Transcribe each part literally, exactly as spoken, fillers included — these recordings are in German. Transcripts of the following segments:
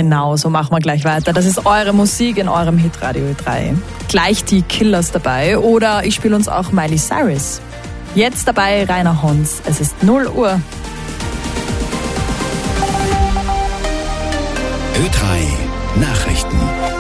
Genau, so machen wir gleich weiter. Das ist eure Musik in eurem Hitradio Ö drei. Gleich die Killers dabei oder ich spiele uns auch Miley Cyrus. Jetzt dabei Rainer Hons. Es ist null Uhr. Ö drei Nachrichten.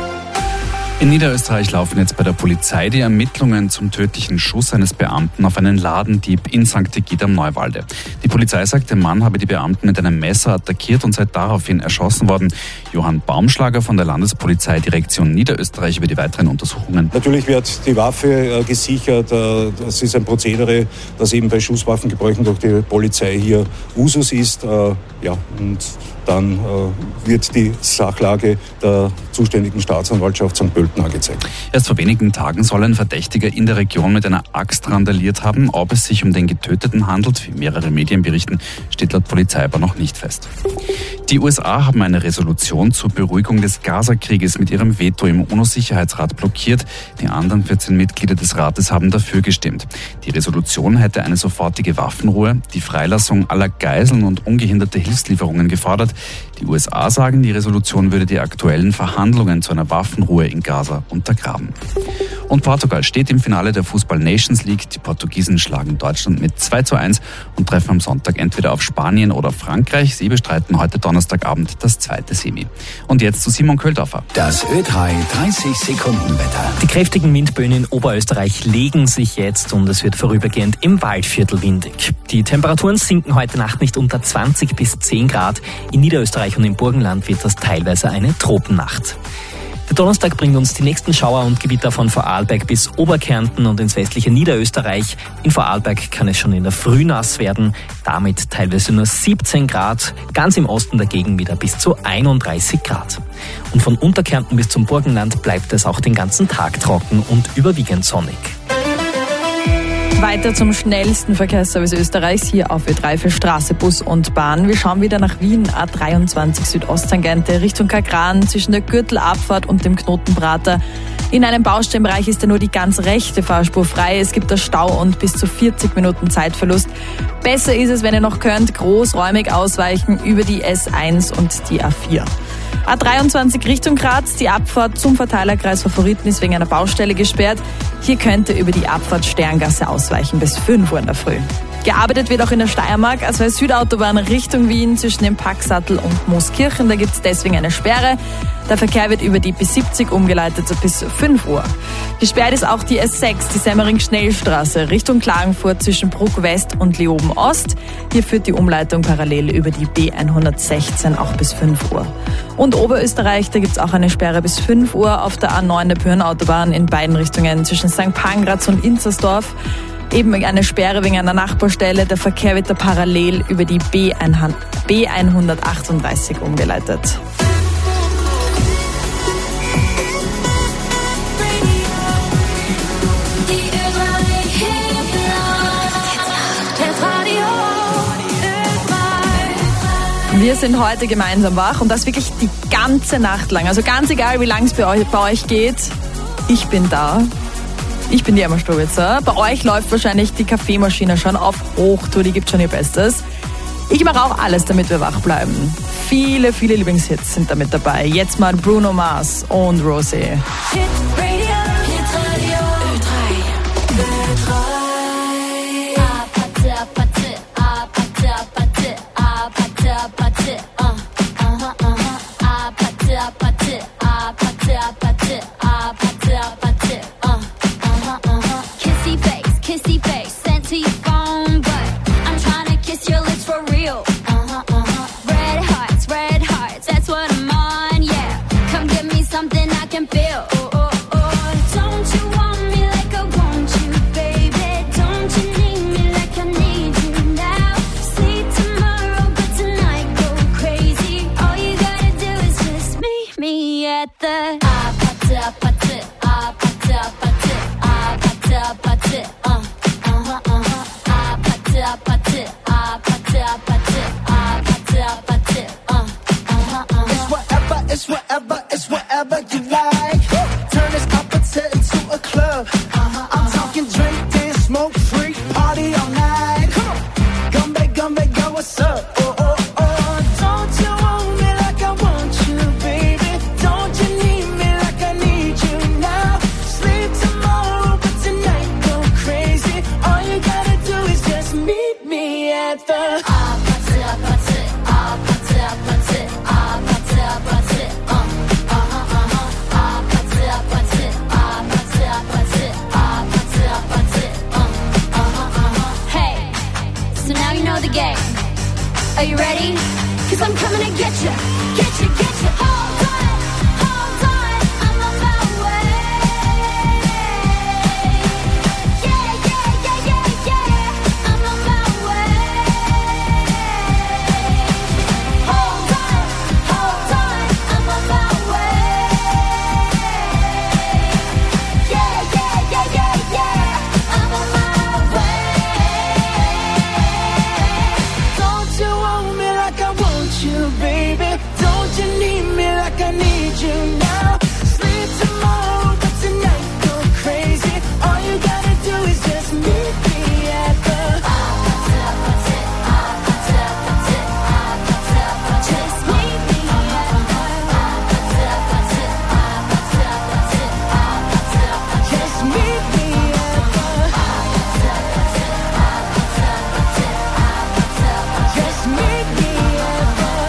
In Niederösterreich laufen jetzt bei der Polizei die Ermittlungen zum tödlichen Schuss eines Beamten auf einen Ladendieb in Sankt Egid am Neuwalde. Die Polizei sagt, der Mann habe die Beamten mit einem Messer attackiert und sei daraufhin erschossen worden. Johann Baumschlager von der Landespolizeidirektion Niederösterreich über die weiteren Untersuchungen. Natürlich wird die Waffe gesichert. Das ist ein Prozedere, das eben bei Schusswaffengebräuchen durch die Polizei hier Usus ist. Ja, und dann wird die Sachlage der zuständigen Staatsanwaltschaft Sankt Pölten angezeigt. Erst vor wenigen Tagen soll ein Verdächtiger in der Region mit einer Axt randaliert haben. Ob es sich um den Getöteten handelt, wie mehrere Medien berichten, steht laut Polizei aber noch nicht fest. Die U S A haben eine Resolution zur Beruhigung des Gaza-Krieges mit ihrem Veto im UNO-Sicherheitsrat blockiert. Die anderen vierzehn Mitglieder des Rates haben dafür gestimmt. Die Resolution hätte eine sofortige Waffenruhe, die Freilassung aller Geiseln und ungehinderte Hilfslieferungen gefordert. Die U S A sagen, die Resolution würde die aktuellen Verhandlungen zu einer Waffenruhe in Gaza untergraben. Und Portugal steht im Finale der Fußball-Nations League. Die Portugiesen schlagen Deutschland mit zwei zu eins und treffen am Sonntag entweder auf Spanien oder Frankreich. Sie bestreiten heute Donnerstagabend das zweite Semi. Und jetzt zu Simon Köldorfer. Das Ö drei dreißig Sekunden Wetter. Die kräftigen Windböen in Oberösterreich legen sich jetzt und es wird vorübergehend im Waldviertel windig. Die Temperaturen sinken heute Nacht nicht unter zwanzig bis zehn Grad. In Niederösterreich und im Burgenland wird das teilweise eine Tropennacht. Der Donnerstag bringt uns die nächsten Schauer und Gewitter von Vorarlberg bis Oberkärnten und ins westliche Niederösterreich. In Vorarlberg kann es schon in der Früh nass werden, damit teilweise nur siebzehn Grad, ganz im Osten dagegen wieder bis zu einunddreißig Grad. Und von Unterkärnten bis zum Burgenland bleibt es auch den ganzen Tag trocken und überwiegend sonnig. Weiter zum schnellsten Verkehrsservice Österreichs hier auf Ö drei für Straße, Bus und Bahn. Wir schauen wieder nach Wien, A dreiundzwanzig Südosttangente Richtung Kagran zwischen der Gürtelabfahrt und dem Knotenprater. In einem Baustellenbereich ist ja nur die ganz rechte Fahrspur frei. Es gibt da Stau und bis zu vierzig Minuten Zeitverlust. Besser ist es, wenn ihr noch könnt, großräumig ausweichen über die S eins und die A vier. A dreiundzwanzig Richtung Graz, die Abfahrt zum Verteilerkreis Favoriten ist wegen einer Baustelle gesperrt. Hier könnt ihr über die Abfahrt Sterngasse ausweichen bis fünf Uhr in der Früh. Gearbeitet wird auch in der Steiermark, also Südautobahn Richtung Wien zwischen dem Packsattel und Mooskirchen. Da gibt es deswegen eine Sperre. Der Verkehr wird über die B siebzig umgeleitet bis fünf Uhr. Gesperrt ist auch die S sechs, die Semmering-Schnellstraße Richtung Klagenfurt zwischen Bruck West und Leoben Ost. Hier führt die Umleitung parallel über die B hundertsechzehn auch bis fünf Uhr. Und Oberösterreich, da gibt es auch eine Sperre bis fünf Uhr auf der A neun der Pyrrenautobahn in beiden Richtungen zwischen Sankt Pangratz und Inzersdorf. Eben eine Sperre wegen einer Nachbarstelle. Der Verkehr wird da parallel über die B hundertachtunddreißig umgeleitet. Wir sind heute gemeinsam wach und das wirklich die ganze Nacht lang. Also ganz egal, wie lang es bei euch, bei euch geht, ich bin da. Ich bin die Emma Strowitzer. Bei euch läuft wahrscheinlich die Kaffeemaschine schon auf Hochtour, die gibt schon ihr Bestes. Ich mache auch alles, damit wir wach bleiben. Viele, viele Lieblingshits sind damit dabei. Jetzt mal Bruno Mars und Rosé. Red hearts, that's what I'm on, yeah. Come give me something I can feel. Oh, oh, oh. Are you ready? Cause I'm coming to get you, get you, get you. Hold on, hold on, I'm on my way. Yeah, yeah, yeah, yeah, yeah, I'm on my way. Hold on, hold on, I'm on my way. Yeah, yeah, yeah, yeah, yeah, I'm on my way. Don't you want me like I want you, baby? Don't you need me like I need you now? Sleep tomorrow, but tonight go crazy. All you gotta do is just meet me at the just meet me at just meet me at the just meet me at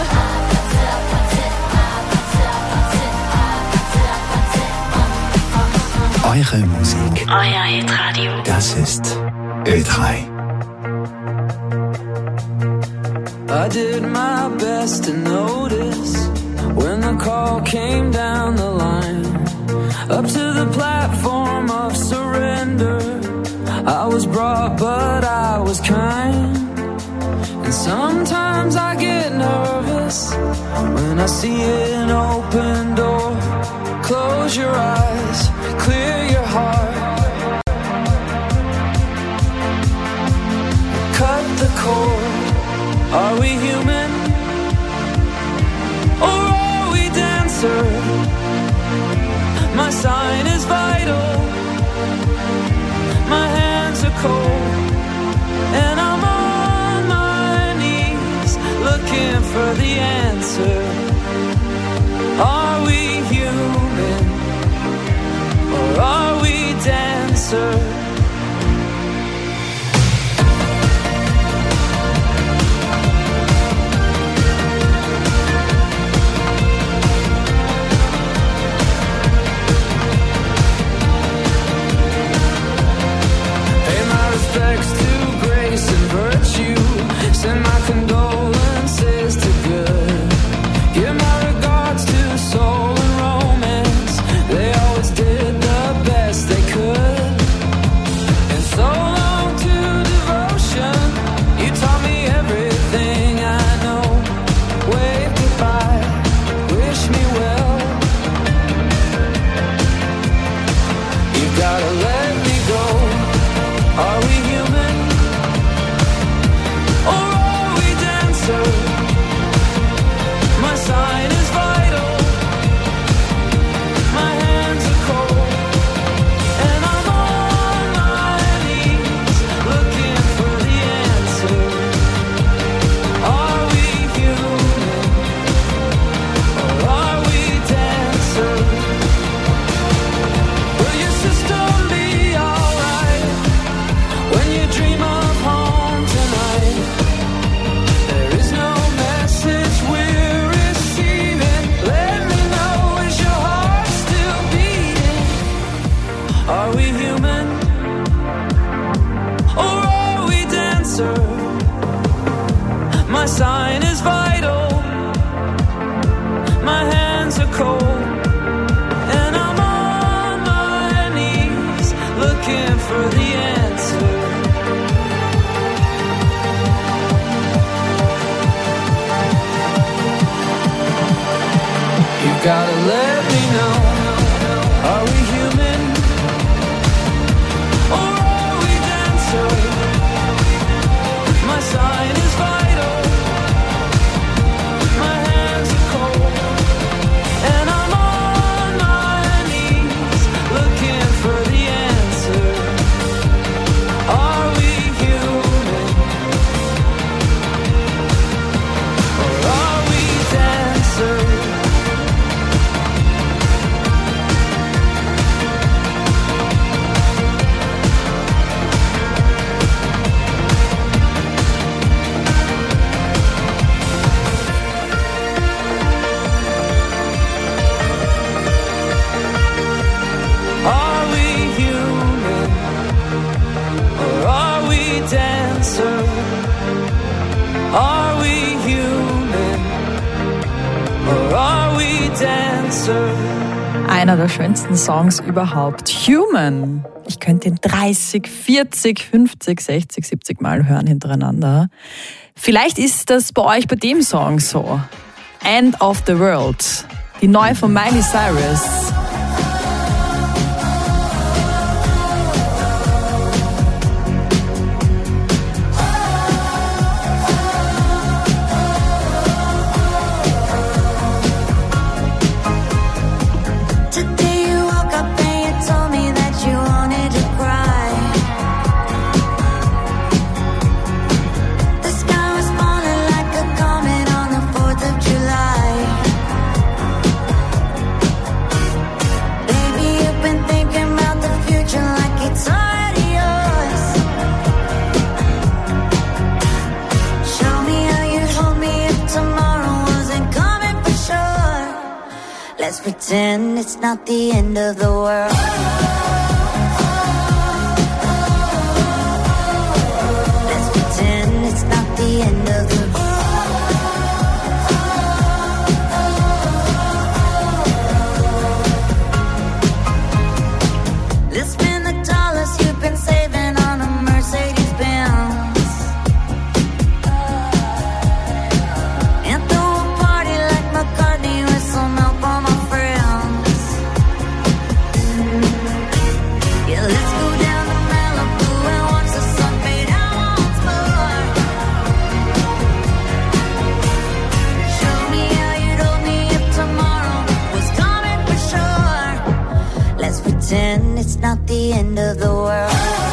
Eure Musik. Euer Hitradio. Das ist Ö drei. I did my best to notice when the call came down the line, up to the platform of surrender. I was brought, but I was kind. And sometimes I get nervous when I see an open door. Close your eyes, clear your heart. Cut the cord. Are we human? Or are we dancer? My sign is vital. My hands are cold. And I'm on my knees looking for the answer. Are we human? Or are we dancer? Respects to grace and virtue. Send my condolences to good. Give my regards to soul and romance. They always did the best they could. And so long to devotion. You taught me everything I know. Wave goodbye, wish me well. You gotta let me go. Are we human? Or are we dancer? My sign is vital. My hands are cold. And I'm on my knees looking for the answer. Are we human? Or are we dancer? Will your system be alright when you dream of home tonight? There is no message we're receiving. Let me know, is your heart still beating? Are we human? Or are we dancer? My sign is vital. My hands are cold. And I'm on my knees looking for the answer. You gotta let me know. Are we human? Or are we dancer? My sign is vital. My hands are cold. And I'm on my knees looking for the answer. Are we human? Or are we dancer? einer der schönsten Songs überhaupt. Human. Ich könnte ihn dreißig, vierzig, fünfzig, sechzig, siebzig Mal hören hintereinander. Vielleicht ist das bei euch bei dem Song so. End of the World. Die neue von Miley Cyrus. Let's pretend it's not the end of the world. Let's pretend it's not the end of the world. Let's spend the dollars you've been saving on a Mercedes Benz. And throw a party like McCartney with some help on my friends. Yeah, let's go down to Malibu and watch the sun fade out once more. Show me how you'd hold me if tomorrow was coming for sure. Let's pretend it's not the end of the world.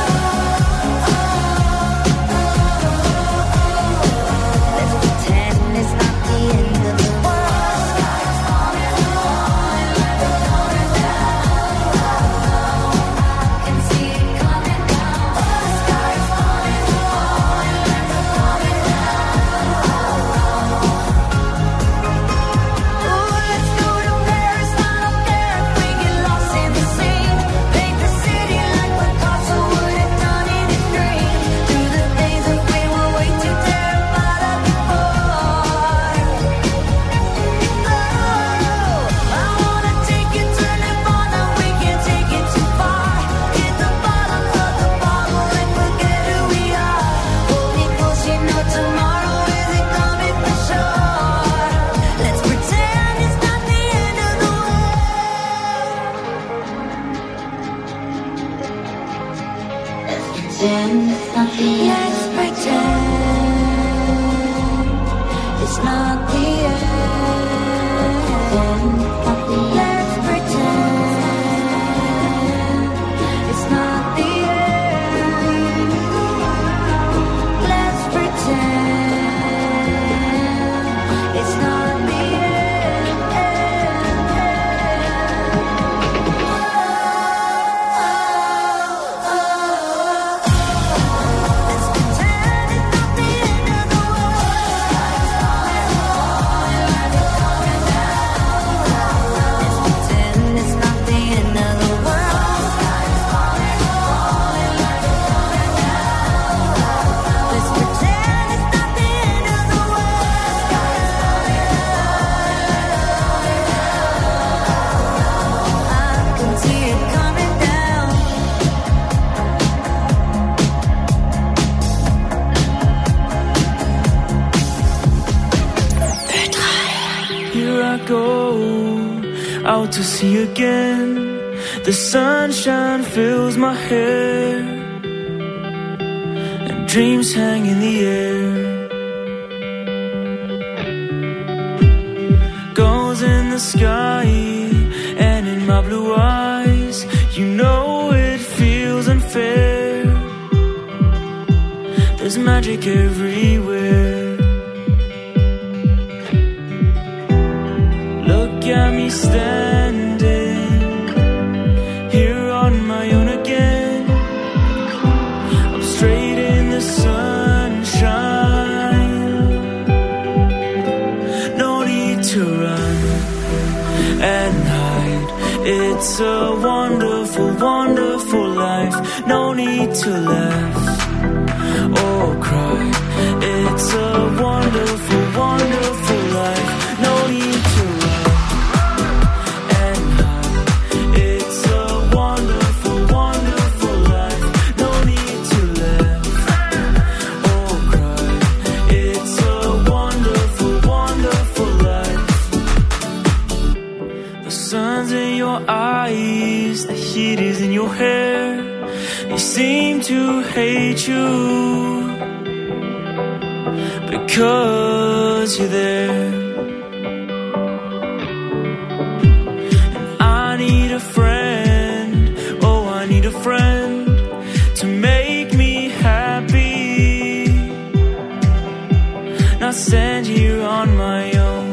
Let's pretend it's not the end of the world. Sky's falling, falling, falling down. I can see it coming down. The sky's falling, falling, falling down. Ooh, let's go to Paris, I don't care if we get lost in the scene. Paint the city like Picasso would have done in his dream. Through the days that we were way too terrified of before. Oh, I wanna take you to Nirvana, we can't take it too far. Hit the bottom of the bottle and forget who we are. Hold me close, you know tomorrow isn't coming for sure. Let's pretend it's not the end of the world. Let's pretend it's not the end. Let's pretend it's not the end. Let's pretend it's not the end. Let's pretend it's not the end. Let's pretend it's not the end of the world. Sky's falling, falling, coming down. Let's pretend it's not the end of the world. Sky's falling, falling, coming down. Let's pretend it's not the end of the world. Sky's falling, I can see it coming down. Here I go, out to sea again. The sunshine fills my hair, and dreams hang in the air. Goals in the sky, and in my blue eyes, you know it feels unfair. There's magic everywhere. Look at me standing here on my own again. I'm straight in the sunshine. No need to run and hide. It's a wonderful, wonderful life. No need to laugh or cry. It's a wonderful, wonderful life. No need to run and hide. hair. They seem to hate you because you're there. And I need a friend, oh I need a friend to make me happy, not stand here on my own.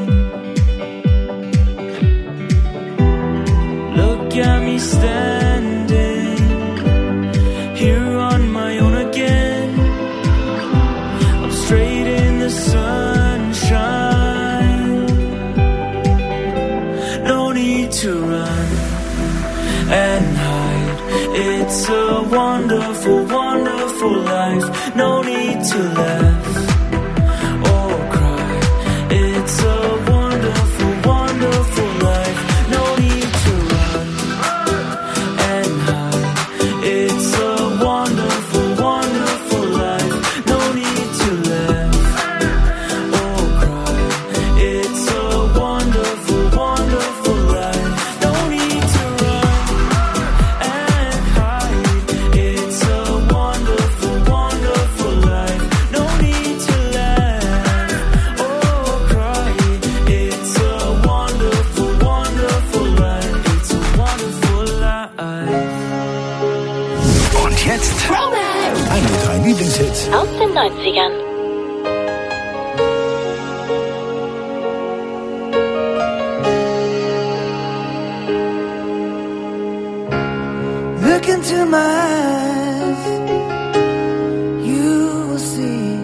Look at me standing here on my own again. I'm straight in the sunshine. No need to run and hide. It's a wonderful, wonderful life. No need to laugh or cry. It's a wonderful, wonderful life. No need to run and hide. It's a wonderful, wonderful life. No need to laugh or cry. It's a wonderful, wonderful life. No need to run and hide. It's a wonderful, wonderful life. No need to laugh or cry. It's a wonderful, wonderful life. It's a wonderful life. Und jetzt eine drei Lieblingshits. Aus den neunzigern. Look into my eyes, you will see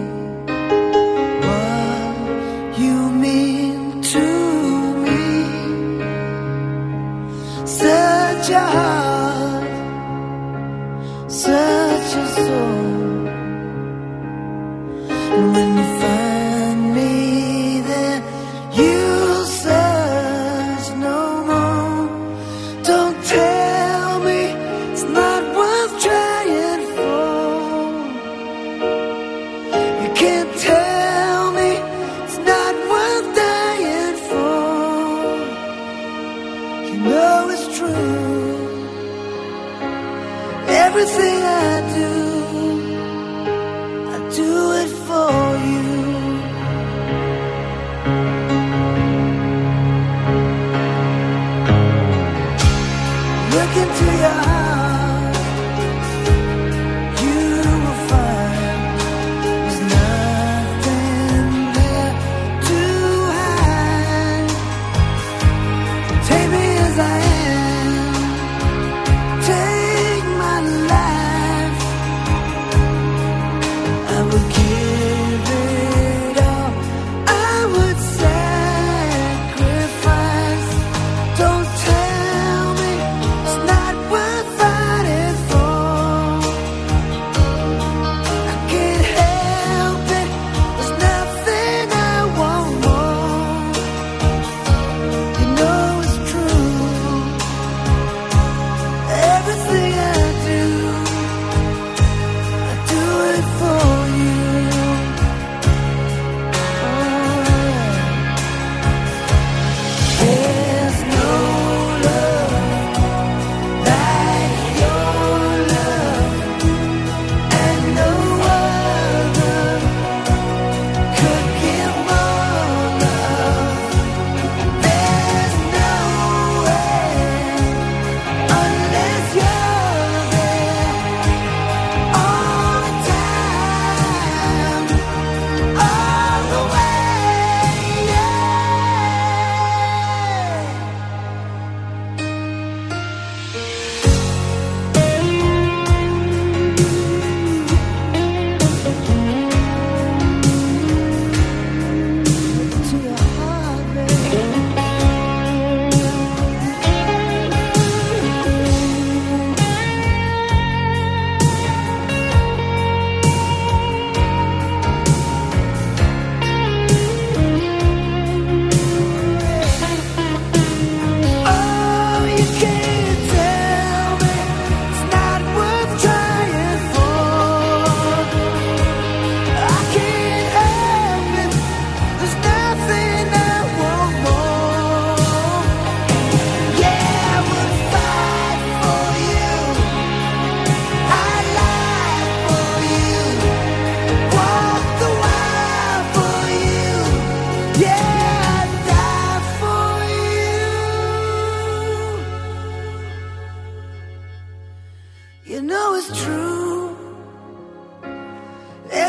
what you mean to me. Such a heart, such a soul. And when you find me there, you'll search no more. Don't tell me it's not worth trying for. You can't tell me it's not worth dying for. You know it's true. Everything I do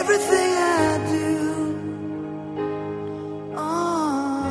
everything I do. Oh,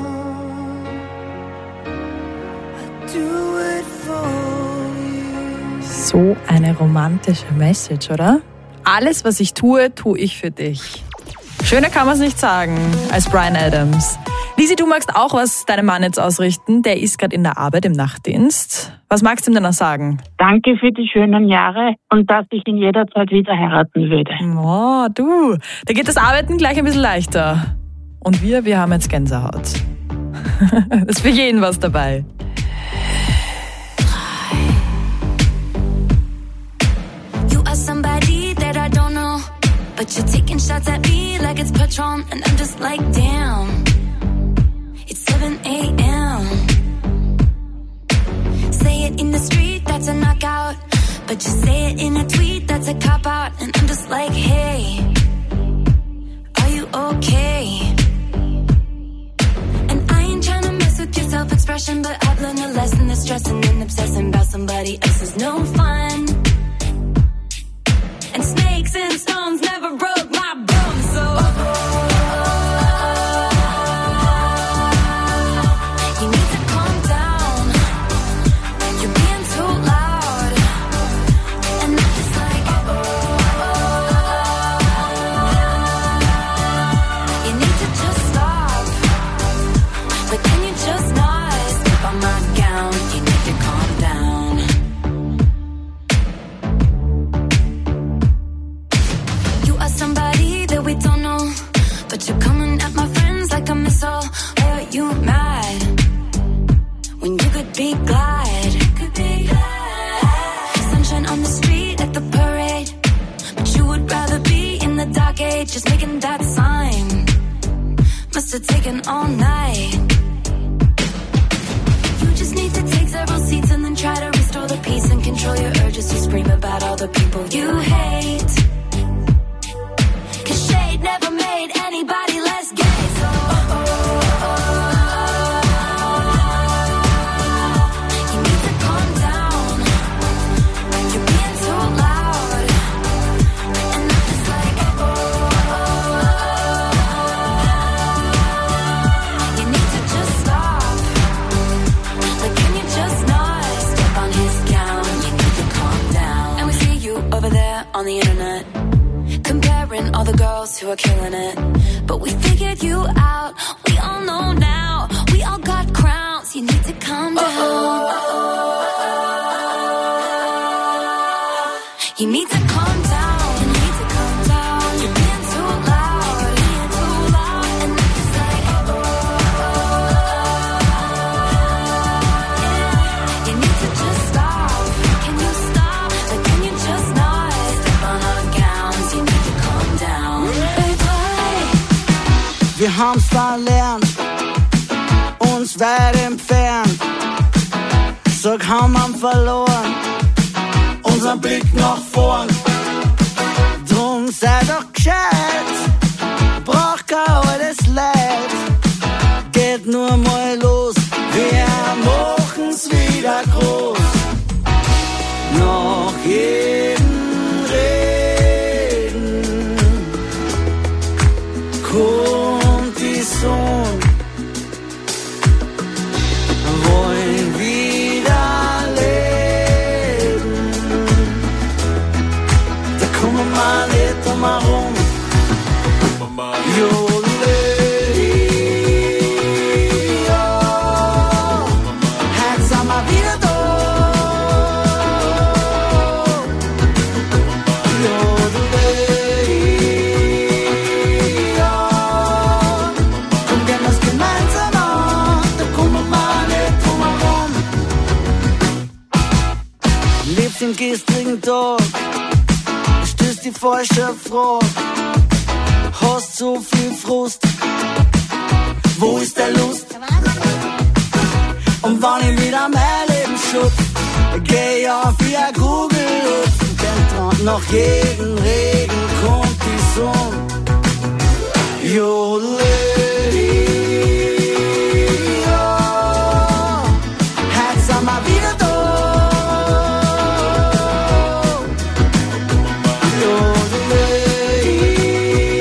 I do it for you. So eine romantische Message, oder? Alles, was ich tue, tue ich für dich. Schöner kann man es nicht sagen als Bryan Adams. Lisi, du magst auch was deinem Mann jetzt ausrichten. Der ist gerade in der Arbeit im Nachtdienst. Was magst du ihm denn noch sagen? Danke für die schönen Jahre und dass ich ihn jederzeit wieder heiraten würde. Oh, du. Da geht das Arbeiten gleich ein bisschen leichter. Und wir, wir haben jetzt Gänsehaut. Ist für jeden was dabei. You are somebody that I don't know, but you're taking shots at me like it's Patron, and I'm just like, damn. It's seven a.m. Say it in the street, that's a knockout, but you say it in a tweet, that's a cop-out, and I'm just like, hey, are you okay? And I ain't tryna mess with your self-expression, but I've learned a lesson that stressing and obsessing about somebody else is no fun. And snakes and stones never broke my bones, so you need to calm down. You're being too loud, and I'm just like, you need to just stop. But can you just not step on my gown? You need to calm down. Somebody that we don't know, but you're coming at my friends like a missile. Why are you mad when you could be glad? Could be glad. Sunshine on the street at the parade, but you would rather be in the dark age, just making that sign. Must have taken all night. You just need to take several seats and then try to restore the peace and control your urges to scream about all the people you hate. Cause shade never made anybody less gay, so oh, oh, oh, oh. You need to calm down. You're being too loud, and I'm just like, oh, oh, oh. You need to just stop. Like, can you just not step on his gown? You need to calm down. And we see you over there on the internet, comparing all the girls who are killing it. But we figured you out, we all know now. We all got crowns, you need to calm down. Oh, oh, oh. You need to calm down, you need to calm down. You're being too loud, you're being too loud. And I'm just like, oh, oh, oh. Yeah. You need to just stop. Can you stop? Like, can you just not step on our gowns? You need to calm down. Wir haben's verlernt, uns weit entfernt. So kaum haben verloren, unseren Blick nach vorn. Drum sei doch gescheit, braucht kein altes Leid. Geht nur mal los, wir machen's wieder groß. Nach jedem Reden kommt die Sonne, wollen wieder leben. Da kommen wir mal nicht drum herum. Jodeli, ja, heute sind wir wieder da. Den gestrigen Tag stößt die falsche Frage. Hast so viel Frust, wo ist der Lust? Und wenn ich wieder mein Leben schutz, geh ich auf wie ein Kugelhupf. Denk dran, nach jedem Regen kommt die Sonne. Jodeli. Jodeli,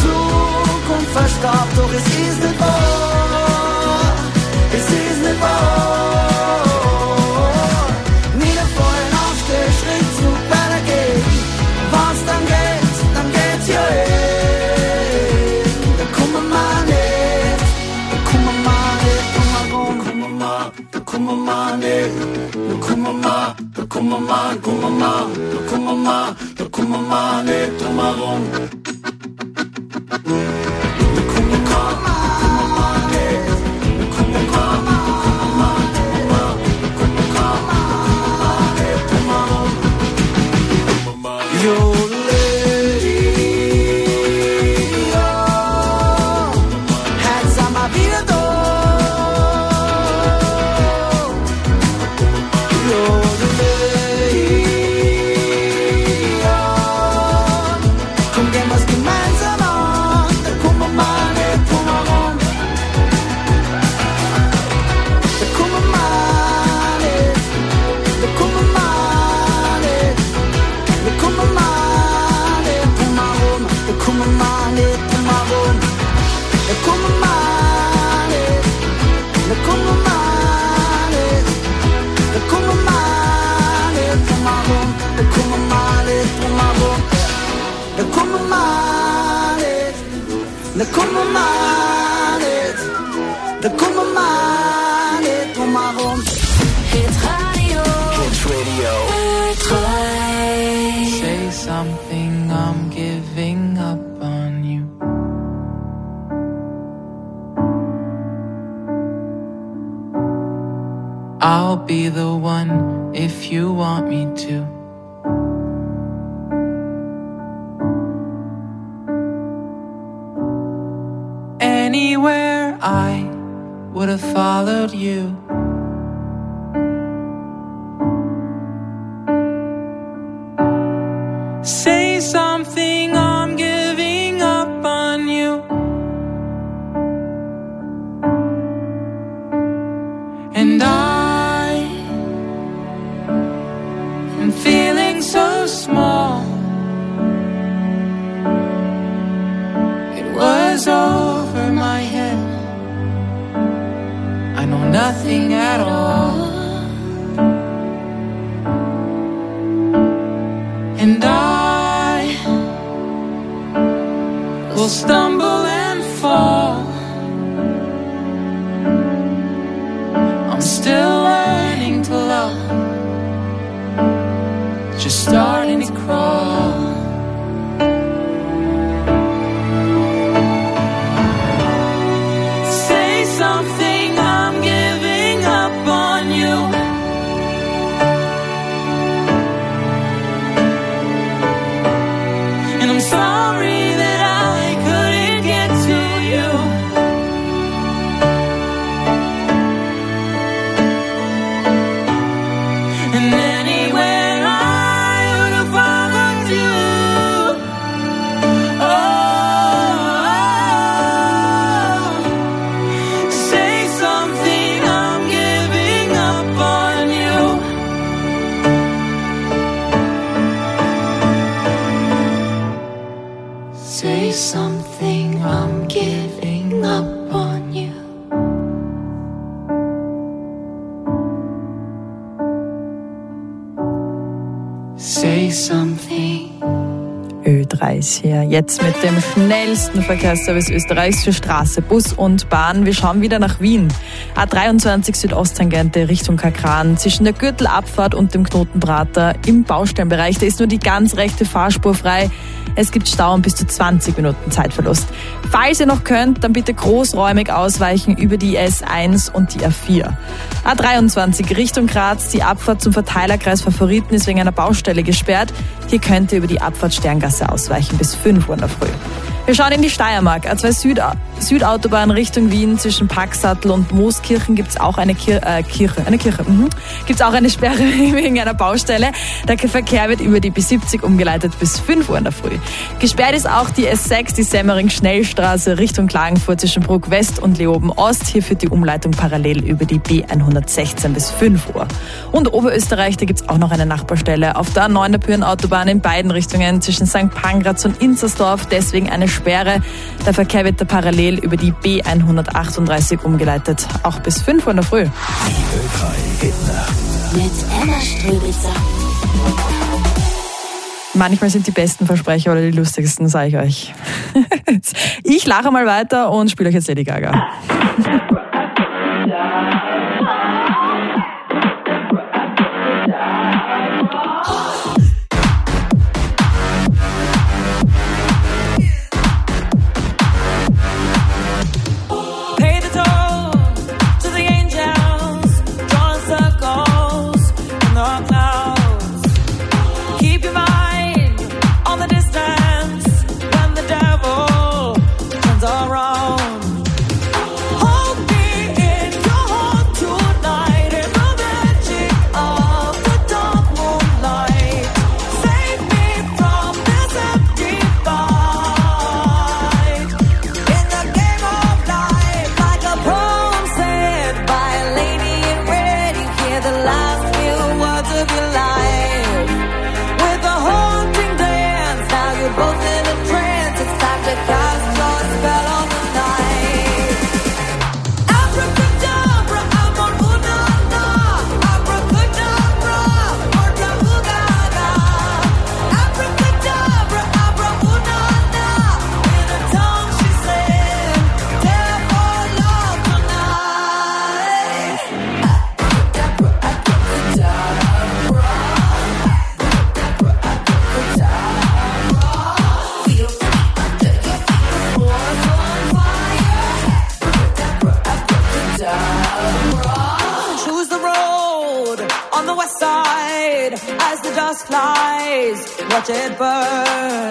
Zukunft verstaubt, doch es ist nicht wahr, es ist nicht wahr. Niederfallen, aufstehen, Schritt zurück, weitergehen. Wenn's dann geht, dann geht's ja eh. Da kommen wir nicht, da kommen wir nicht drum herum. Da kommen wir nicht, da kommen wir, da kommen wir, kommen wir, da kommen wir, da kommen wir nicht drum herum. Da kommen wir nicht, da kommen wir nicht drum herum. Hit Radio. Hit Radio. Say something, I'm giving up on you. I'll be the one if you want me to. Anywhere I would have followed you. Say something, I'm giving up on you. And I am feeling so small. It was over my head. I know nothing at all. And I will stumble and fall. I'm still learning to love, just starting to crawl. Say something, I'm giving up on you. And I'm sorry that I couldn't get to you. And anywhere I would have followed you. Oh, say something, I'm giving up on you. Say something, I'm giving up on you. Say something. Ö drei ist hier. Jetzt mit dem schnellsten Verkehrsservice Österreichs für Straße, Bus und Bahn. Wir schauen wieder nach Wien. A dreiundzwanzig Südosttangente Richtung Kakran. Zwischen der Gürtelabfahrt und dem Knotenprater im Baustellenbereich. Da ist nur die ganz rechte Fahrspur frei. Es gibt Stau und bis zu zwanzig Minuten Zeitverlust. Falls ihr noch könnt, dann bitte großräumig ausweichen über die S eins und die A vier. A dreiundzwanzig Richtung Graz. Die Abfahrt zum Verteilerkreis Favoriten ist wegen einer Baustelle gesperrt. Hier könnt ihr über die Abfahrt Sterngasse ausweichen bis fünf Uhr in der Früh. Wir schauen in die Steiermark. A zwei Süd Südautobahn Richtung Wien zwischen Packsattel und Mooskirchen gibt es auch eine Kir äh, Kirche, eine Kirche, mhm. Gibt es auch eine Sperre wegen einer Baustelle. Der Verkehr wird über die B siebzig umgeleitet bis fünf Uhr in der Früh. Gesperrt ist auch die S sechs, die Semmering-Schnellstraße Richtung Klagenfurt zwischen Bruck West und Leoben Ost. Hier führt die Umleitung parallel über die B hundertsechzehn bis fünf Uhr. Und Oberösterreich, da gibt es auch noch eine Nachbarstelle auf der A neun der Pyreneenautobahn in beiden Richtungen zwischen Sankt Pangratz und Inzersdorf. Deswegen eine Sperre. Der Verkehr wird da parallel über die B hundertachtunddreißig umgeleitet, auch bis fünf Uhr in der Früh. Mit Emma Ströbitzer. Manchmal sind die besten Versprecher oder die lustigsten, sage ich euch. Ich lache mal weiter und spiele euch jetzt Lady Gaga. As the dust flies, watch it burn.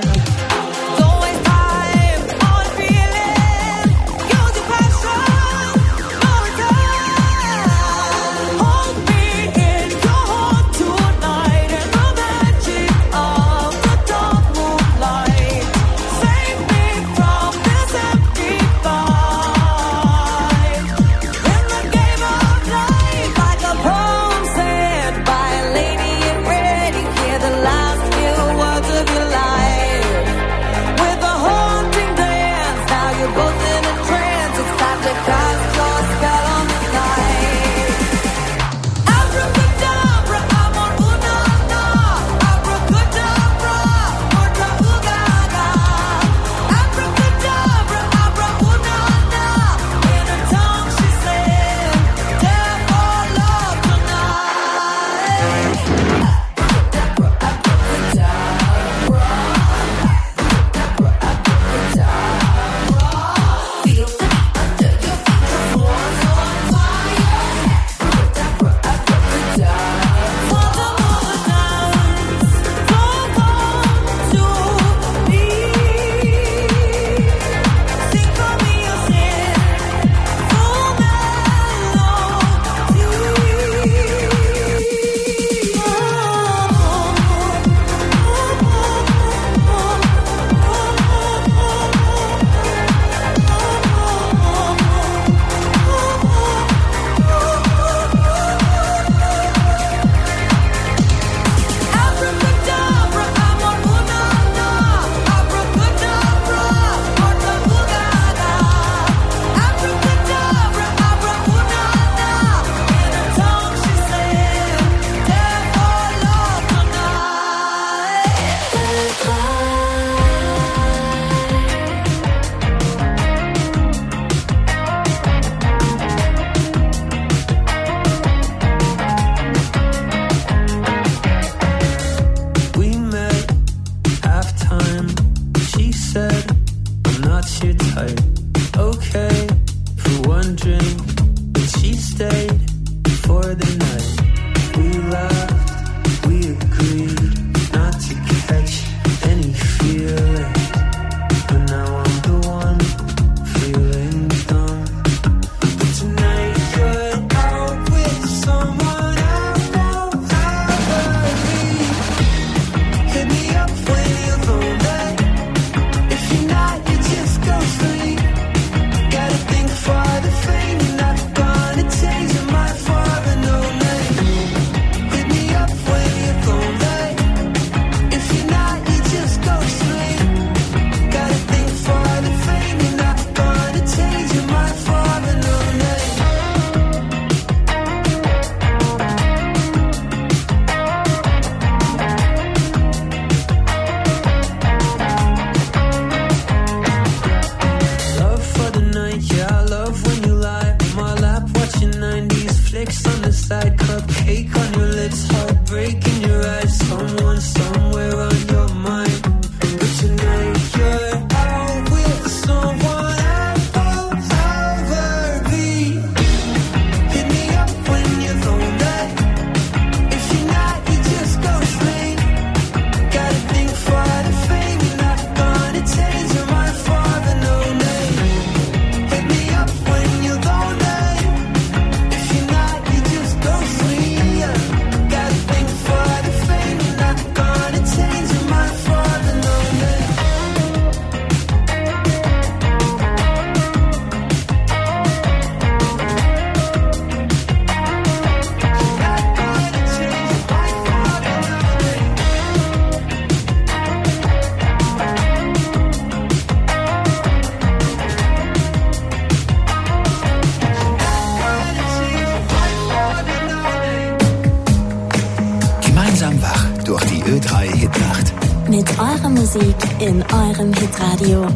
Musik in eurem Hitradio.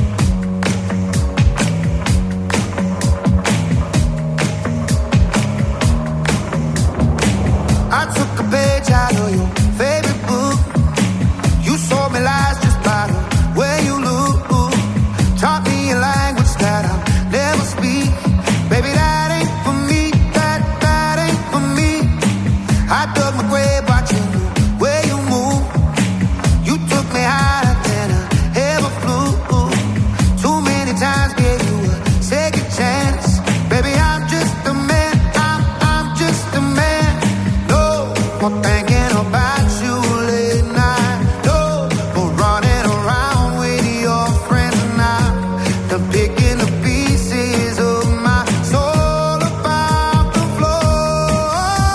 I took a page out of your favorite book. You sold me lies just by the way you look. Taught me a language that I'll never speak. Baby, that ain't for me. That, that ain't for me. I dug my grave watching the way you move. You took me higher than I ever flew. Too many times gave you a second chance. Baby, I'm just a man. I'm, I'm just a man. No more thinking about you late night. No more running around with your friends now. I'm picking the pieces of my soul about the floor.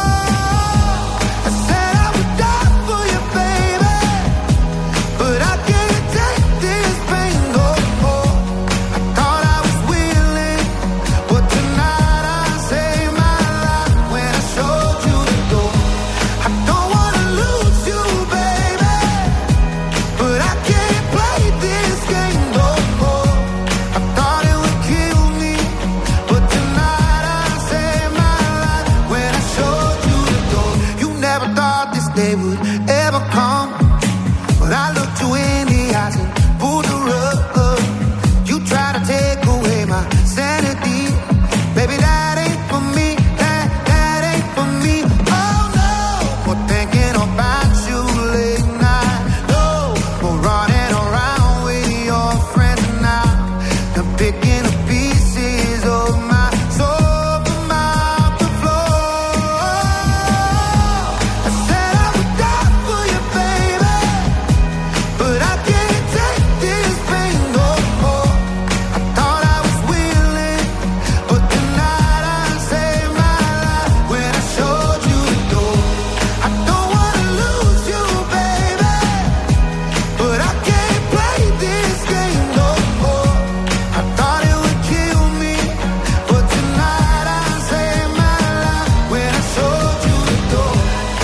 I said I would die for you, baby, but I can't take this pain no more. I thought I was willing, but tonight I saved my life when I showed you the door. I don't wanna lose you, baby, but I can't play this game no more. I thought it would kill me, but tonight I saved my life when I showed you the door. You never thought this day would ever come, but I looked you in the eyes and pulled the rug. You tried to take away my sanity. Baby, that ain't for me. That, that ain't for me. Oh no, more thinking about you late night. No more running around with your friends now. I'm picking the pieces of my soul from out the floor. I said I would die for you, baby, but I can't take this pain no more. I thought I was willing, but tonight I saved my life when I showed you the door. I don't wanna lose you, baby, but I can't play this game no more. I thought it would kill me, but tonight I saved my life when I showed you the door.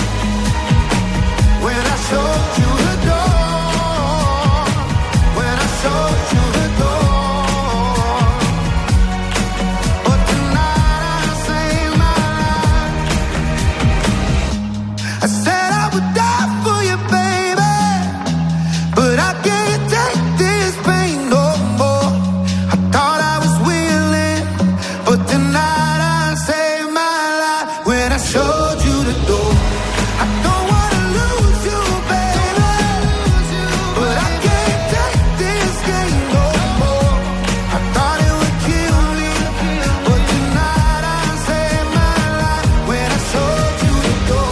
When I showed you the door. When I showed you the door. But tonight I saved my life. I said I would die for you, baby, but I can't take this pain no more. I thought I was willing, but tonight I saved my life when I showed you the door. I don't wanna lose you, baby, but I can't take this game no more. I thought it would kill me, but tonight I saved my life when I showed you the door.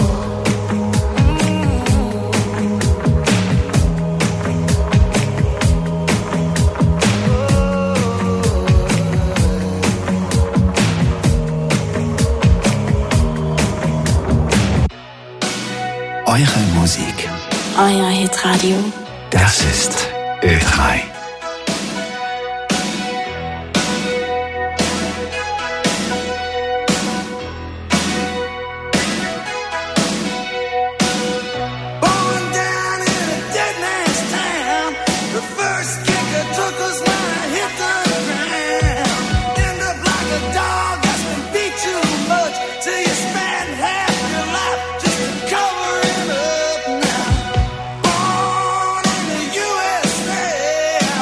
Eure Musik, Euer Hitradio. das ist Ö drei. Born down in a dead man's town. The first kicker took us when I hit the ground. End up like a dog that's been beat too much, till you spend half your life just to cover it up now. Born in the U S A,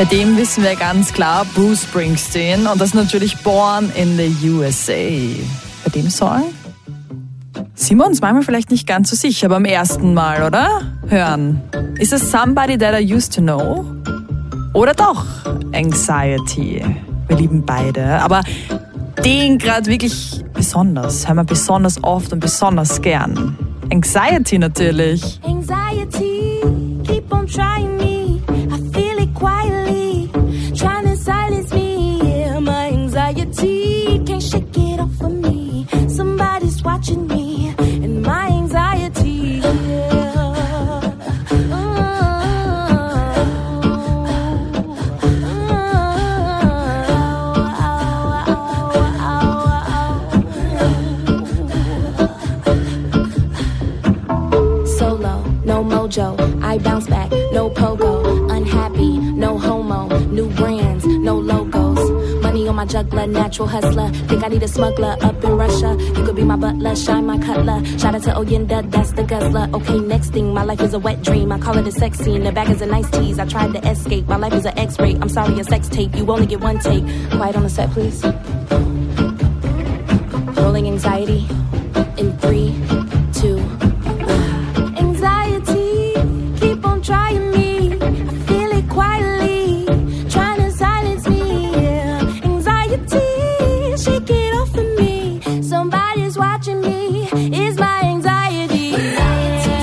Bei dem wissen wir ganz klar Bruce Springsteen und das ist natürlich Born in the U S A. Bei dem Song sind wir uns manchmal vielleicht nicht ganz so sicher beim ersten Mal, oder? Hören. Ist es Somebody That I Used to Know? Oder doch Anxiety? Wir lieben beide, aber den gerade wirklich besonders, hören wir besonders oft und besonders gern. Anxiety natürlich. Anxiety, keep on trying me. I feel it quietly, trying to silence me. Yeah, my anxiety can't shake it off of me. Somebody's watching me, and my anxiety. Yeah. I bounce back, no pogo, unhappy, no homo, new brands, no logos, money on my juggler, natural hustler, think I need a smuggler up in Russia, you could be my butler, shine my cutler, shout out to Oyenda, that's the guzzler, okay next thing, my life is a wet dream, I call it a sex scene, the bag is a nice tease, I tried to escape, my life is an x-ray, I'm sorry a sex tape, you only get one take, quiet on the set please, rolling anxiety, in three, two, trying me, I feel it quietly, trying to silence me, yeah. Anxiety, shake it off of me, somebody's watching me, it's my anxiety. Anxiety,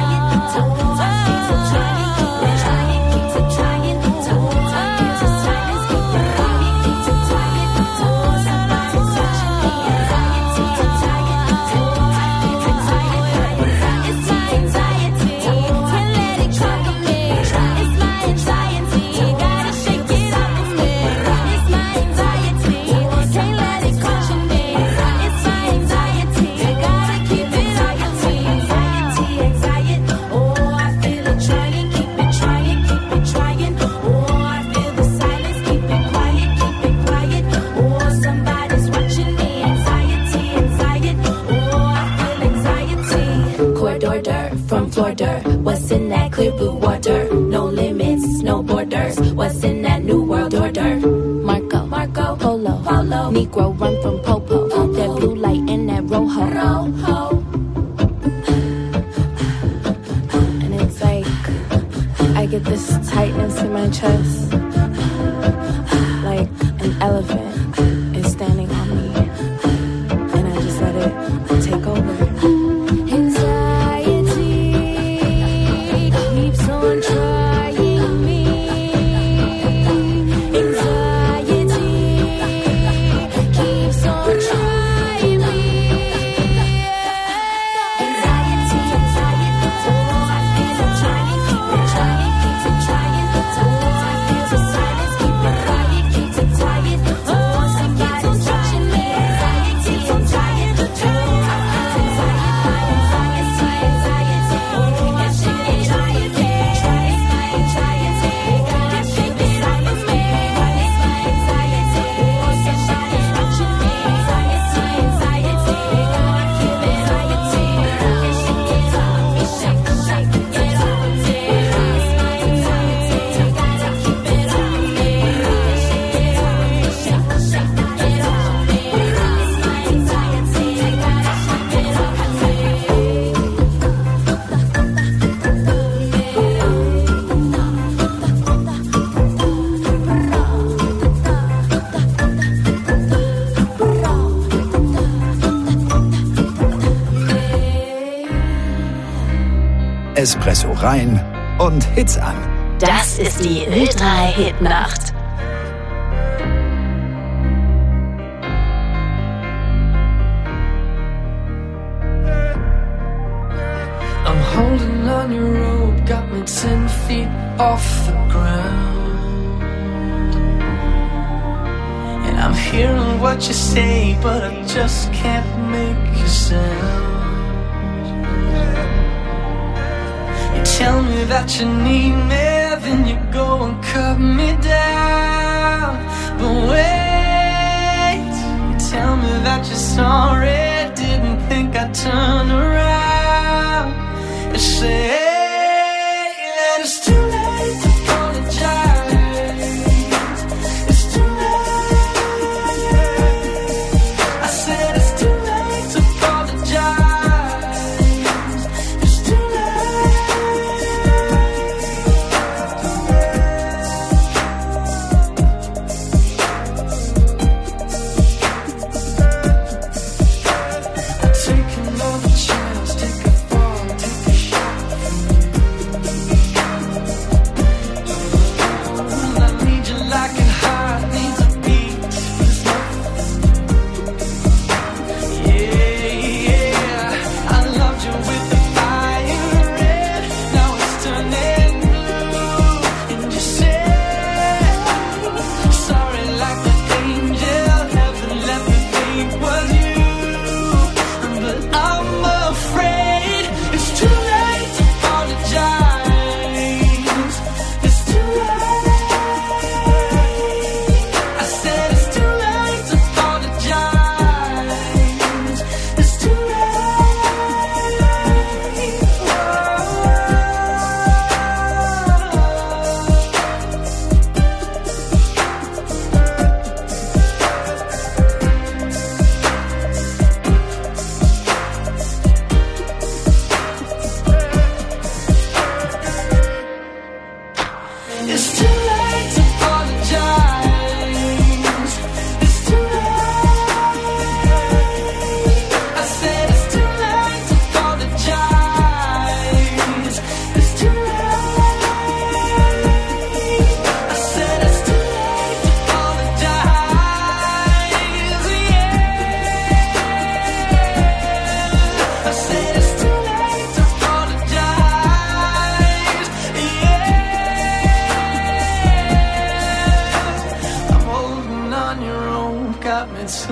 what's in that clear blue water? No limits, no borders. What's in that new world order? Marco, Marco, Polo, Polo, Negro run from Popo. Popo. That blue light and that rojo. Rojo. And it's like I get this tightness in my chest, like an elephant is standing on me, and I just let it take over. Espresso rein und Hits an. Das ist die Ö drei Hitnacht. I'm holding on your rope, got me ten feet off the ground. And I'm hearing what you say, but I just can't make a sound. Tell me that you need me, then you go and cut me down. But wait, you tell me that you're sorry, didn't think I'd turn around. You say that it's too late to apologize.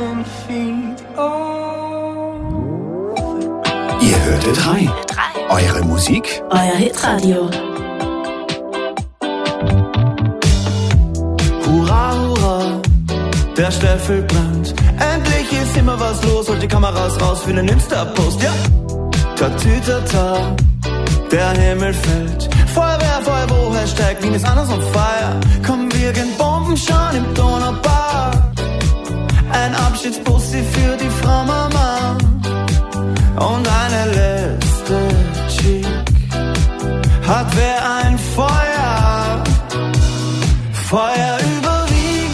seven feet old. Ihr hört Hit drei. Eure Musik, Euer Hitradio. Hurra, hurra, der Steffel brennt. Endlich ist immer was los, holt die Kameras raus für einen Insta-Post, ja. Tatütata, der Himmel fällt. Feuerwehr, Feuerwehr, Hashtag Wien ist anders on fire. Komm, wir gehen Bomben schon im Donaupark. Ein Abschiedsbussi für die Frau Mama und eine letzte Chick. Hat wer ein Feuer, Feuer über Wien.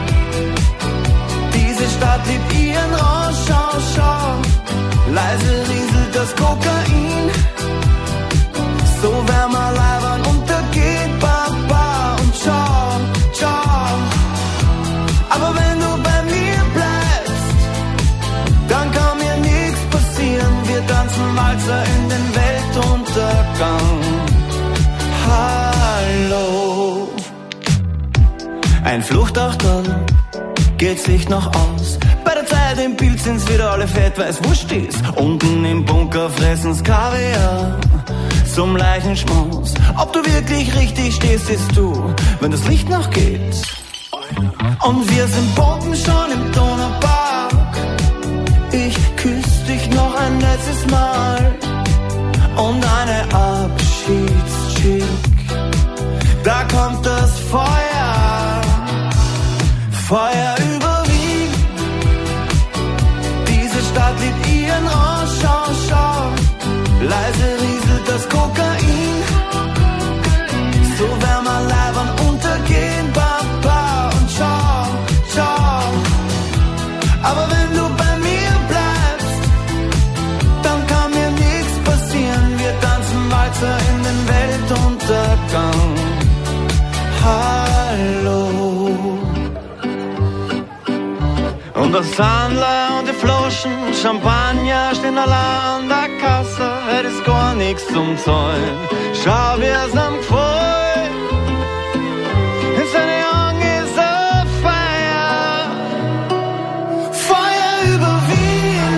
Diese Stadt liebt ihren Rausch, schau, schau. Leise rieselt das Kokain. So wärmer Leibern untergeht, Baba und ciao, ciao. Aber wenn du bei mir bleibst, dann kann mir nichts passieren. Wir tanzen Walzer in den Weltuntergang. Hallo. Ein Fluchtachterl, geht's Licht noch aus. Bei der Zeit im Bild sind's wieder alle fett, weil's wurscht ist. Unten im Bunker fressen's Kaviar zum Leichenschmaus. Ob du wirklich richtig stehst, siehst du, wenn das Licht noch geht. Und wir sind Bomben schon im Donaupark. Ich küss dich noch ein letztes Mal. Und eine Abschiedsschick. Da kommt das Feuer, Feuer über Wien. Diese Stadt liebt ihren Rausch, schau, schau. Leise rieselt das Kokain. So wärmer Leibern untergehen, Baba und ciao, ciao. Aber wenn du bei mir bleibst, dann kann mir nichts passieren. Wir tanzen Walzer in den Weltuntergang. Hallo. Und der Sandler und die Flaschen Champagner stehen allein an der Kasse. Es ist gar nichts zum Zahlen. Schau, wie es am gefällt. It's a young is a fire. Feuer über Wien.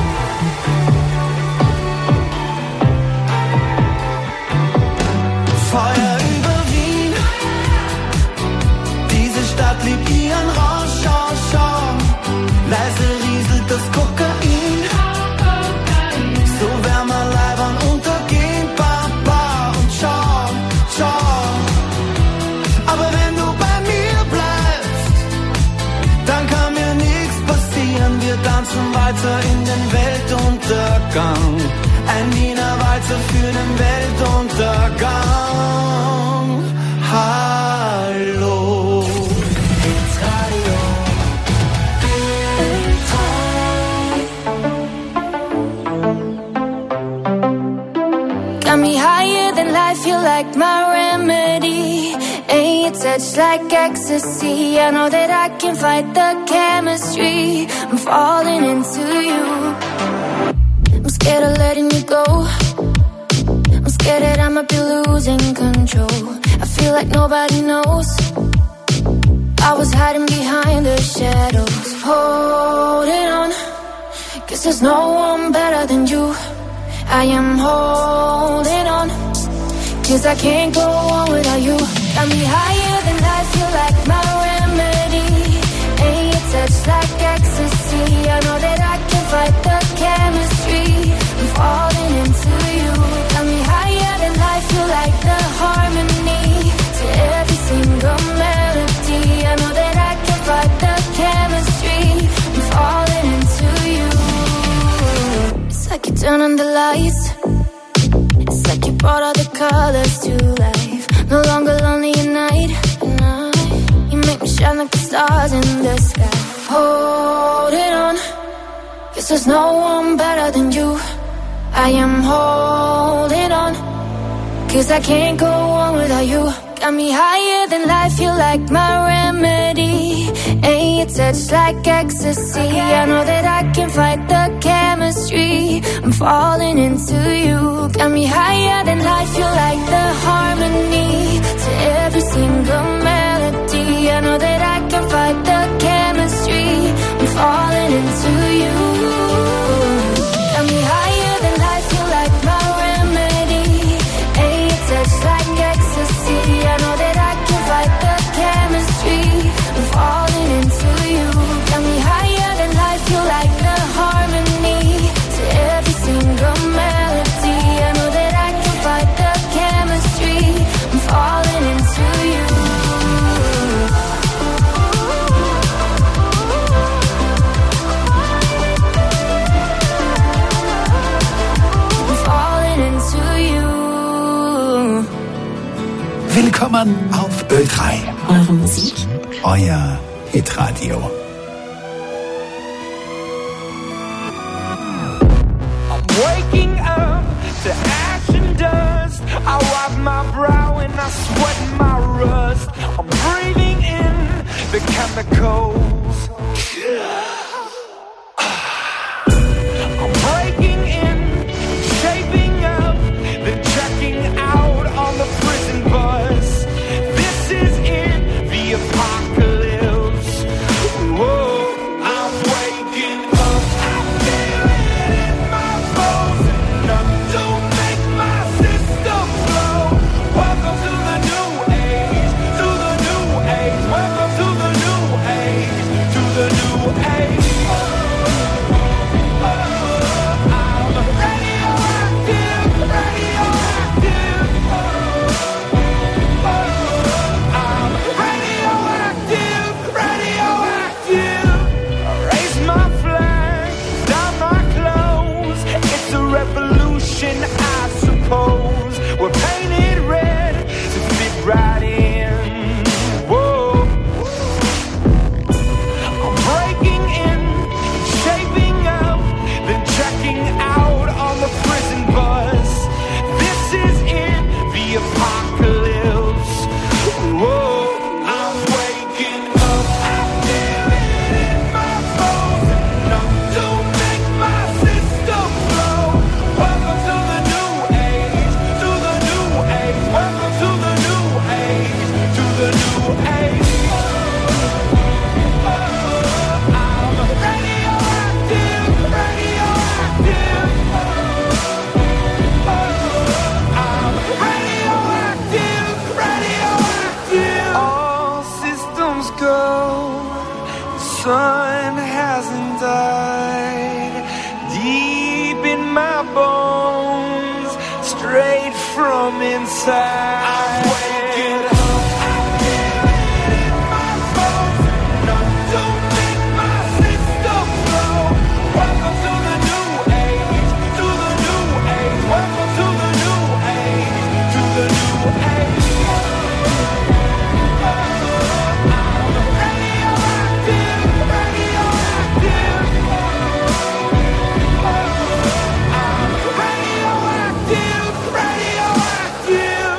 Feuer über Wien. Diese Stadt liebt ihren Rausch, schau, schau. Leise rieselt das Kokain. So wärmer Leibern untergehen, Baba und ciao, ciao. Aber wenn du bei mir bleibst, dann kann mir nichts passieren. Wir tanzen weiter in den Weltuntergang. Ein Wiener Walzer für den Weltuntergang. Hallo. Got me higher than life, you're like my remedy. Ain't your touch like ecstasy. I know that I can fight the chemistry. I'm falling into you. I'm scared of letting you go. I'm scared that I might be losing control. I feel like nobody knows. I was hiding behind the shadows, holding on, 'cause there's no one better than you. I am holding on, 'cause I can't go on without you. Got me higher than life, you're like my remedy. Ain't your touch like ecstasy. I know that I can fight the chemistry. I'm falling into you. Got me higher than life, you're like the harmony to every single melody. I know that I can fight the chemistry. I'm falling into you. It's like you turn on the lights. It's like you brought all the colors to life. No longer lonely at night. You make me shine like the stars in the sky. Holding on, 'cause there's no one better than you. I am holding on, 'cause I can't go on without you. Got me higher than life, you're like my remedy. Ain't your touch like ecstasy. I know that I can fight the chemistry. I'm falling into you. Got me higher than life, you're like the harmony to every single melody. I know that I can fight the chemistry. I'm falling falling into you. Got me higher than life, you like my remedy. Ain't your touch like ecstasy. I know that I can fight the chemistry. I'm falling into you. Got me higher than life, you like the harmony to every single melody. I know that I can fight the chemistry. I'm falling into you. I'm falling into you. Willkommen auf Ö drei. Eure Musik? Euer Hitradio. I'm waking up to ash and dust. I wipe my brow and I sweat my rust. I'm breathing in the chemicals. I'm breaking in, shaping up, then checking out on the prison bus. This is it, the apocalypse. Whoa, I'm waking up. I feel it in my bones. Enough to make my system blow. Welcome to the new age, to the new age. Welcome to the new age, to the new age. I'm radioactive, radioactive. I'm radioactive, radioactive. Raise my flag, down my clothes. It's a revolution, I suppose. We're painted red to fit right in. Whoa. I'm breaking in, shaping up, then checking out on the prison bus. This is it, the apocalypse. Whoa, I'm waking up. I feel it in my bones. Enough to make my system blow. Welcome to the new age, to the new age. Welcome to the new age, to the new age. I'm radioactive, radioactive. I'm radioactive, radioactive. All systems go. The sun hasn't died. Deep in my bones, straight from inside. I'm waking up. I feel it in my bones. Enough to make my system blow. Welcome to the new age, to the new age. Welcome to the new age, to the new age. I'm radioactive, radioactive. I'm radioactive, radioactive.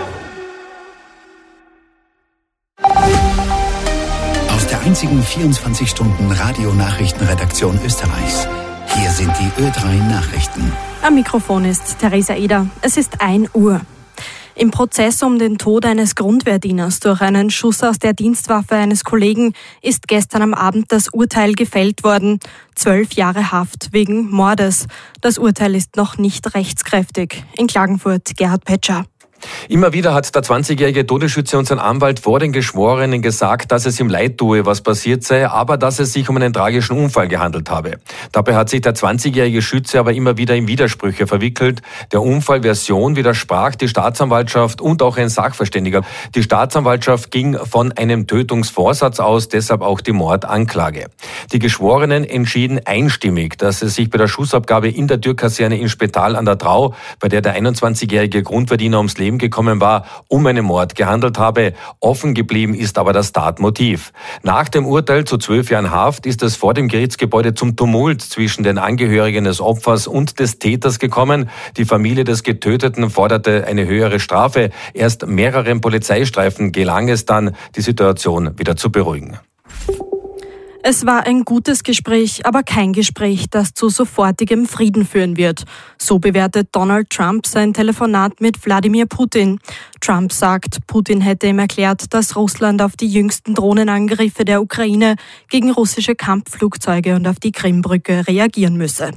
Aus der einzigen vierundzwanzig-Stunden-Radio-Nachrichtenredaktion Österreichs. Hier sind die Ö drei Nachrichten. Am Mikrofon ist Theresa Eder. Es ist ein Uhr. Im Prozess um den Tod eines Grundwehrdieners durch einen Schuss aus der Dienstwaffe eines Kollegen ist gestern am Abend das Urteil gefällt worden. Zwölf Jahre Haft wegen Mordes. Das Urteil ist noch nicht rechtskräftig. In Klagenfurt Gerhard Petscher. Immer wieder hat der zwanzigjährige Todesschütze und sein Anwalt vor den Geschworenen gesagt, dass es ihm leid tue, was passiert sei, aber dass es sich um einen tragischen Unfall gehandelt habe. Dabei hat sich der zwanzigjährige Schütze aber immer wieder in Widersprüche verwickelt. Der Unfallversion widersprach die Staatsanwaltschaft und auch ein Sachverständiger. Die Staatsanwaltschaft ging von einem Tötungsvorsatz aus, deshalb auch die Mordanklage. Die Geschworenen entschieden einstimmig, dass es sich bei der Schussabgabe in der Türkaserne in Spetal an der Drau, bei der der einundzwanzigjährige Grundverdiener ums Leben gekommen war, um einen Mord gehandelt habe. Offen geblieben ist aber das Tatmotiv. Nach dem Urteil zu zwölf Jahren Haft ist es vor dem Gerichtsgebäude zum Tumult zwischen den Angehörigen des Opfers und des Täters gekommen. Die Familie des Getöteten forderte eine höhere Strafe. Erst mehreren Polizeistreifen gelang es dann, die Situation wieder zu beruhigen. Es war ein gutes Gespräch, aber kein Gespräch, das zu sofortigem Frieden führen wird. So bewertet Donald Trump sein Telefonat mit Wladimir Putin. Trump sagt, Putin hätte ihm erklärt, dass Russland auf die jüngsten Drohnenangriffe der Ukraine gegen russische Kampfflugzeuge und auf die Krimbrücke reagieren müsse.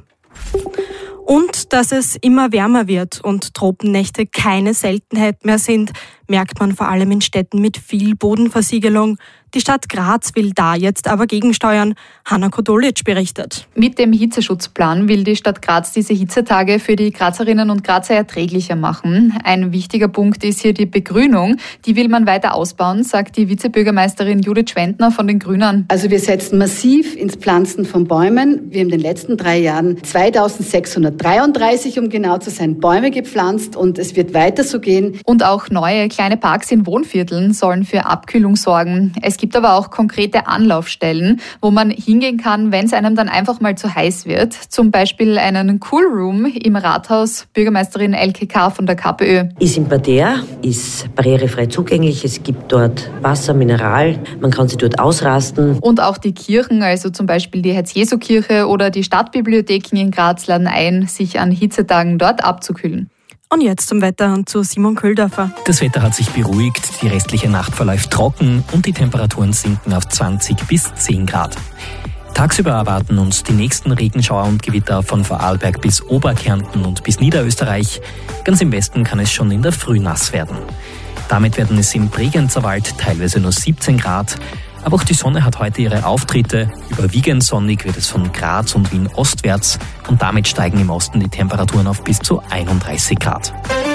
Und dass es immer wärmer wird und Tropennächte keine Seltenheit mehr sind, merkt man vor allem in Städten mit viel Bodenversiegelung. Die Stadt Graz will da jetzt aber gegensteuern. Hanna Kodolic berichtet. Mit dem Hitzeschutzplan will die Stadt Graz diese Hitzetage für die Grazerinnen und Grazer erträglicher machen. Ein wichtiger Punkt ist hier die Begrünung. Die will man weiter ausbauen, sagt die Vizebürgermeisterin Judith Schwendner von den Grünen. Also wir setzen massiv ins Pflanzen von Bäumen. Wir haben in den letzten drei Jahren zweitausendsechshundertdreiunddreißig, um genau zu sein, Bäume gepflanzt und es wird weiter so gehen. Und auch neue kleine Parks in Wohnvierteln sollen für Abkühlung sorgen. Es gibt aber auch konkrete Anlaufstellen, wo man hingehen kann, wenn es einem dann einfach mal zu heiß wird. Zum Beispiel einen Cool Room im Rathaus. Bürgermeisterin Elke K. von der KPÖ. Ist im Parterre, ist barrierefrei zugänglich. Es gibt dort Wasser, Mineral. Man kann sich dort ausrasten. Und auch die Kirchen, also zum Beispiel die Herz-Jesu-Kirche oder die Stadtbibliotheken in Graz, laden ein, sich an Hitzetagen dort abzukühlen. Und jetzt zum Wetter und zu Simon Köhldorfer. Das Wetter hat sich beruhigt, die restliche Nacht verläuft trocken und die Temperaturen sinken auf zwanzig bis zehn Grad. Tagsüber erwarten uns die nächsten Regenschauer und Gewitter von Vorarlberg bis Oberkärnten und bis Niederösterreich. Ganz im Westen kann es schon in der Früh nass werden. Damit werden es im Bregenzerwald teilweise nur siebzehn Grad. Aber auch die Sonne hat heute ihre Auftritte. Überwiegend sonnig wird es von Graz und Wien ostwärts. Und damit steigen im Osten die Temperaturen auf bis zu einunddreißig Grad.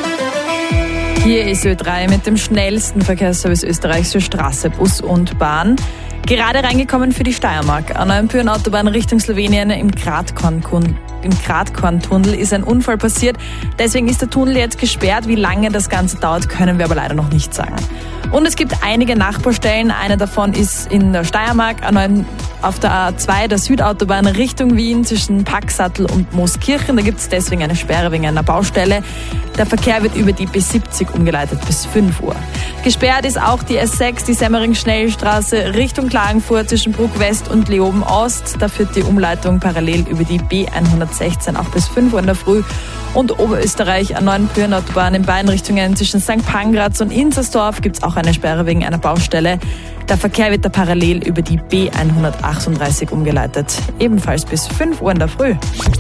Hier ist Ö drei mit dem schnellsten Verkehrsservice Österreichs für Straße, Bus und Bahn. Gerade reingekommen für die Steiermark. An einer Pyrenautobahn Richtung Slowenien im Gradkorn-Tunnel. Im Gradkorn-Tunnel ist ein Unfall passiert. Deswegen ist der Tunnel jetzt gesperrt. Wie lange das Ganze dauert, können wir aber leider noch nicht sagen. Und es gibt einige Nachbarstellen. Eine davon ist in der Steiermark, auf der A zwei, der Südautobahn Richtung Wien zwischen Packsattel und Mooskirchen. Da gibt es deswegen eine Sperre wegen einer Baustelle. Der Verkehr wird über die B siebzig umgeleitet bis fünf Uhr. Gesperrt ist auch die S sechs, die Semmering-Schnellstraße Richtung Klagenfurt zwischen Bruck West und Leoben Ost. Da führt die Umleitung parallel über die B hundertsechzehn auch bis fünf Uhr in der Früh. Und Oberösterreich an neuen Pyrenautobahn in beiden Richtungen zwischen Sankt Pangratz und Inzersdorf gibt es auch eine Sperre wegen einer Baustelle. Der Verkehr wird da parallel über die B hundertachtunddreißig umgeleitet. Ebenfalls bis fünf Uhr in der Früh.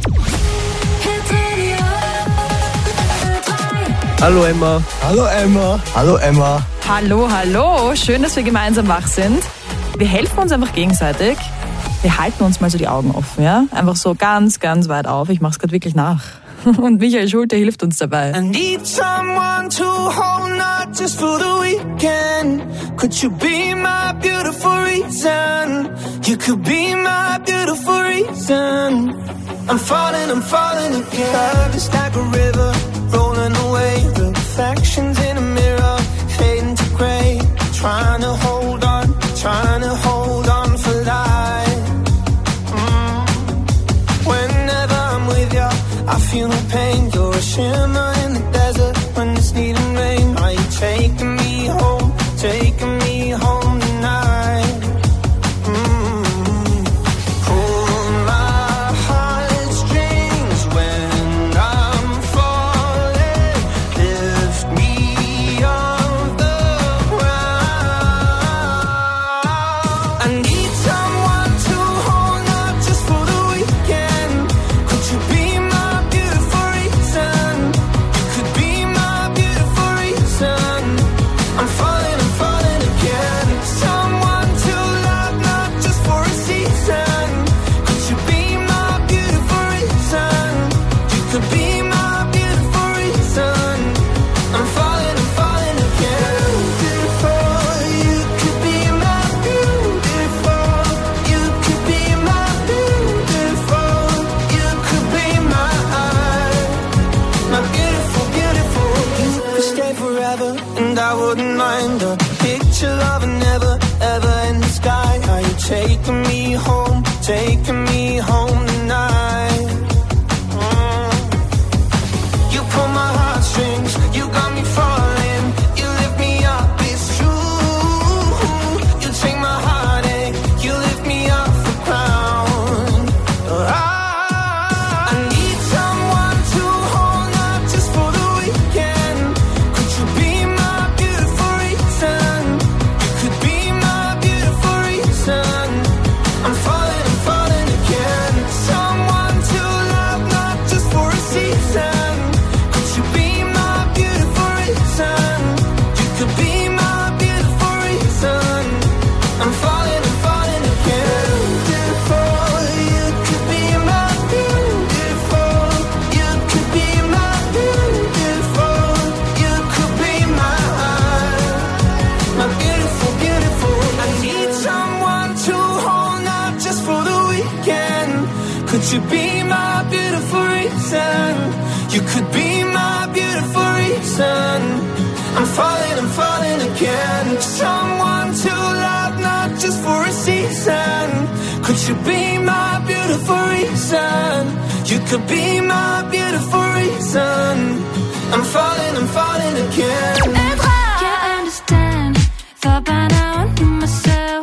Hallo Emma. Hallo Emma. Hallo Emma. Hallo, hallo. Schön, dass wir gemeinsam wach sind. Wir helfen uns einfach gegenseitig. Wir halten uns mal so die Augen offen, ja? Einfach so ganz, ganz weit auf. Ich mach's gerade wirklich nach. Und Michael Schulte hilft uns dabei. I need someone to hold, not just for the weekend. Could you be my beautiful reason? You could be my beautiful reason. I'm falling, I'm falling again. Love is like a river, rolling away. Reflections in a mirror, fading to grey. Trying to hold on, trying to hold on for life. Mm. Whenever I'm with you, I feel no pain. You're a shimmer in the desert when it's needing rain. Are you taking me home, taking me home tonight? Mm. Pull my heartstrings when I'm falling. Lift me off the ground. I need someone to hold, not just for the weekend. Could you be my beautiful reason? Could you be my beautiful reason? You could be my beautiful reason. I'm falling, I'm falling again. Someone to love, not just for a season. Could you be my beautiful reason? You could be my beautiful reason. I'm falling, I'm falling again. Can't understand. Thought by now I knew myself.